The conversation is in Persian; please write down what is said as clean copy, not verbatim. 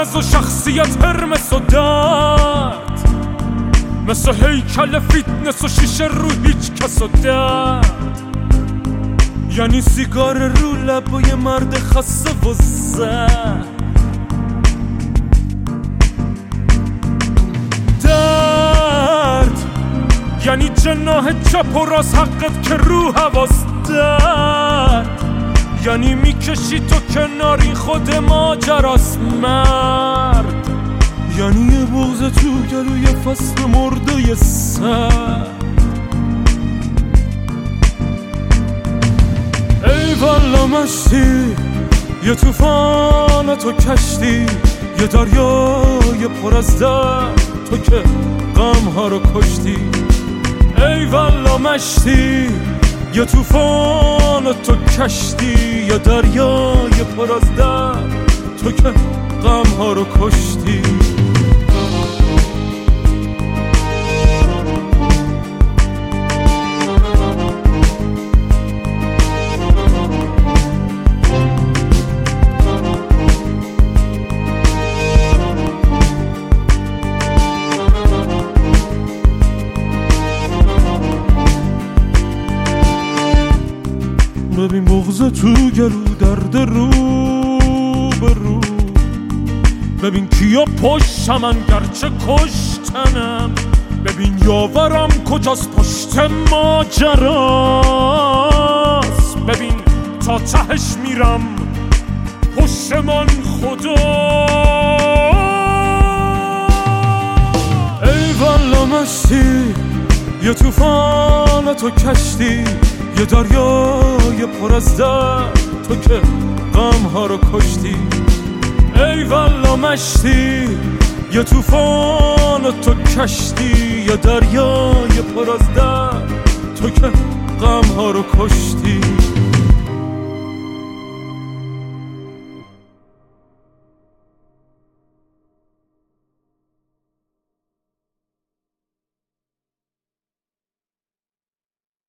قرمز و شخصیت هرمس و درد، مثل هیکل فیتنس و شیشه رو هیچ کس و درد. یعنی سیگار رو لبای مرد خسته و زد، درد یعنی جناح چپ و راست حقت که رو حواس، درد یعنی میکشی تو کناری خود ماجراست مرد، یعنی یه بغض تو گلوی فصل مرده سر. ای والا مشتی یه توفان تو کشتی، یه دریای پر از درد تو که غم ها رو کشتی. ای والا مشتی یه توفان تو کشتی، یه دریای پر از درد تو که غم ها رو کشتی. ببین بغض تو گلو درد رو به رو، ببین کیا پشتمن گرچه کشتنم، ببین یاورم کجاست پشت ماجراست، ببین تا تهش میرم پشت من خدا. ای والا مشتی یه توفان تو کشتی، یه دریای پر از درد تو که غم ها رو کشتی. ای والا مشتی یه توفان تو کشتی، یه دریای پر از درد تو که غم ها رو کشتی.